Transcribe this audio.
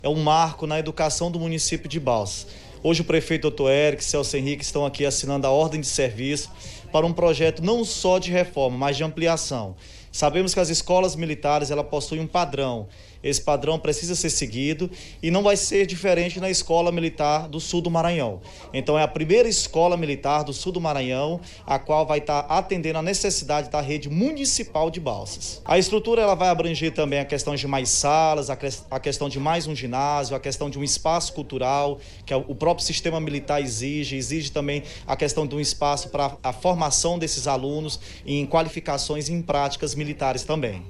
É um marco na educação do município de Balsas. Hoje o prefeito Dr. Eric, Celso Henrique estão aqui assinando a ordem de serviço para um projeto não só de reforma, mas de ampliação. Sabemos que as escolas militares ela possuem um padrão. Esse padrão precisa ser seguido e não vai ser diferente na Escola Militar do Sul do Maranhão. Então é a primeira escola militar do Sul do Maranhão, a qual vai estar atendendo a necessidade da rede municipal de Balsas. A estrutura ela vai abranger também a questão de mais salas, a questão de mais um ginásio, a questão de um espaço cultural, que o próprio sistema militar exige também a questão de um espaço para a formação desses alunos em qualificações e em práticas militares também.